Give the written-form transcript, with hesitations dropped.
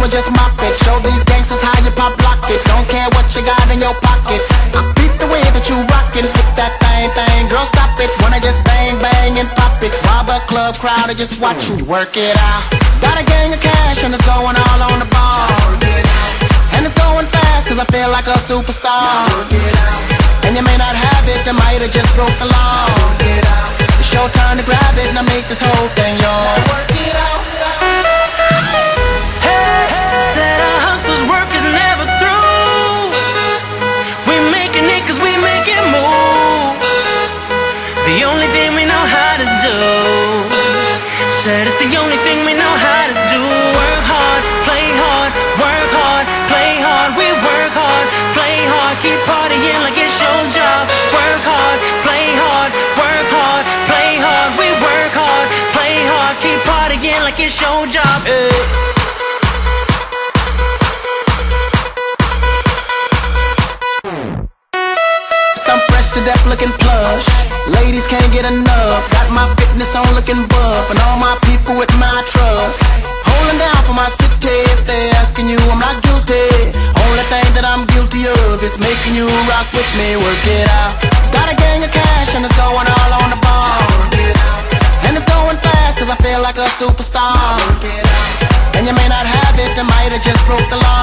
and just mop it. Show these gangsters how you pop lock it. Don't care what you got in your pocket. I beat the way that you rockin'. Hit that thing, girl, stop it. Wanna just bang, bang and pop it. While the club crowd are just watching you work it out. Got a gang of cash and it's going all on the ball. And it's going fast cause I feel like a superstar. And you may not have it, I might have just broke the law. It's your turn to grab it and I make this whole thing yours. Work it out. Hey, said our hustlers' work is never through. We making it cause we making moves. The only thing we know how to do. Said it's the only thing we know how to do. Work hard, play hard, work hard, play hard. We work hard, play hard, keep partying like it's your job. Work hard, play hard, work hard, play hard. We work hard, play hard, keep partying like it's your job. Some fresh to death looking plush. Ladies can't get enough. Got my fitness on looking buff. And all my people with my trust. Holding down for my city. If they're asking you, I'm not guilty. Only thing that I'm guilty of is making you rock with me. Work it out. Got a gang of cash and it's going all on the ball. And it's going fast cause I feel like a superstar. And you may not have it, I might have just broke the law.